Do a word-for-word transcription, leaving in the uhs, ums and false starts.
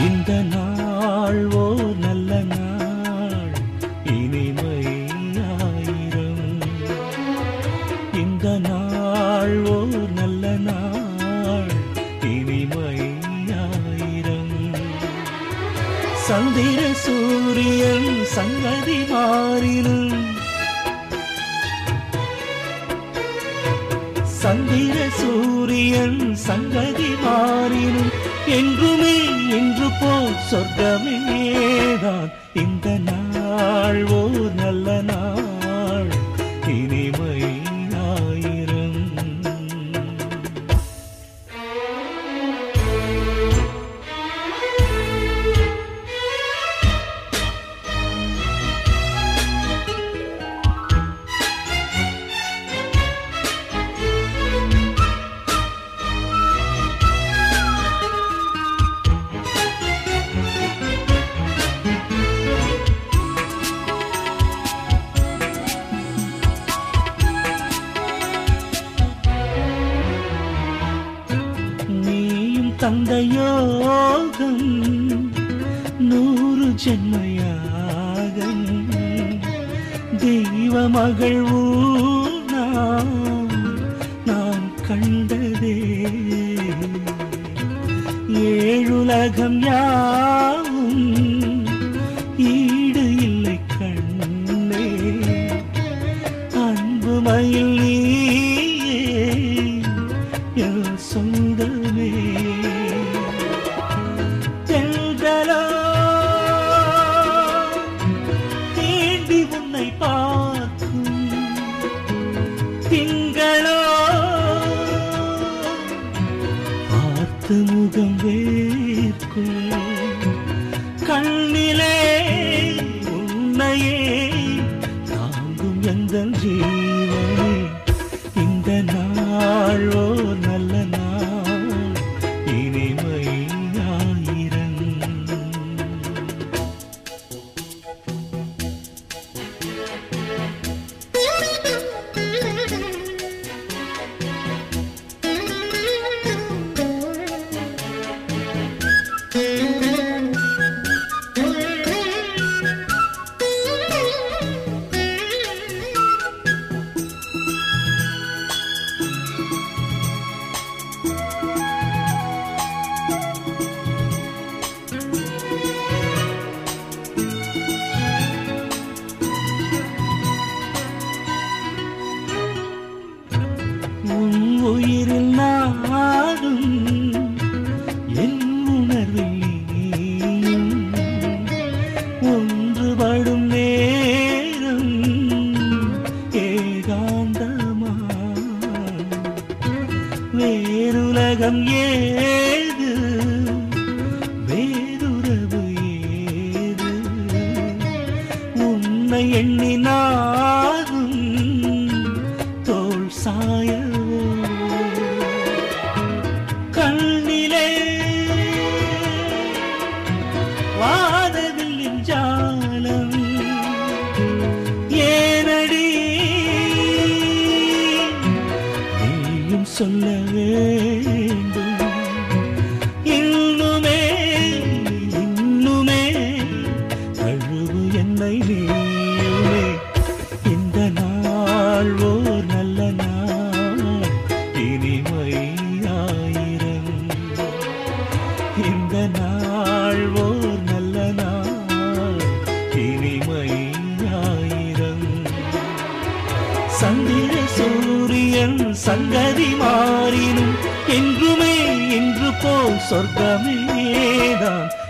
இந்த நாள் ஓர் நல்ல நாள், இனிமை ஆயிரம். இந்த நாள் ஓர் நல்ல நாள், இனிமை ஆயிரம். சந்திர சூரியன் சங்கதி மாறினும், சந்திர சூரியன் சங்கதி மாறினும், என்றுமே என்று போல் சொர்க்கமேதான். இந்த நாள் ஓர் நல்ல நாள், இனிமை ஆயிரம். தந்த யோகம் நூறு ஜென்மயாகம், தெய்வ மகள் ஊனாம் நான் கண்டதே. ஏழுலகம் யாவும் ஈடு இல்லை கண்ணே, அன்பு மயில் நீயே என் சொந்தமே. தீண்டி உன்னை பார்க்கும் திங்களோ, பார்த்து முகம் வேர்க்கும் கண்ணிலே உன்னையே தாங்கும் எந்தன் ஜீவனே. இந்த நாளோ நல்ல நாள், இனிமை ஆயிரம். உன் உயிரில் நாடும் என் உணர்வில் நீயும், ஒன்றுபடும் நேரம் ஏகாந்தமா. வேறுலகம் ஏது, வேறுறவு ஏது, உன்னை எண்ணினாலும் தோள் சாயவோ. கண்ணிலே வானவில்லின் ஜாலம் ஏனடி, நீயும் சொல்ல வேண்டும். இன்னுமே இன்னுமே அழுவு என்னை நீயுமே. இந்த நாள் ஓர் நல்ல நாள், இனிமை ஆயிரம். இந்த நாள் ஓர் நல்ல நாள், இனிமை ஆயிரம். சந்திர சூரியன் சங்கதி மாறினும், என்றுமே என்று போல் சொர்க்கமேதான்.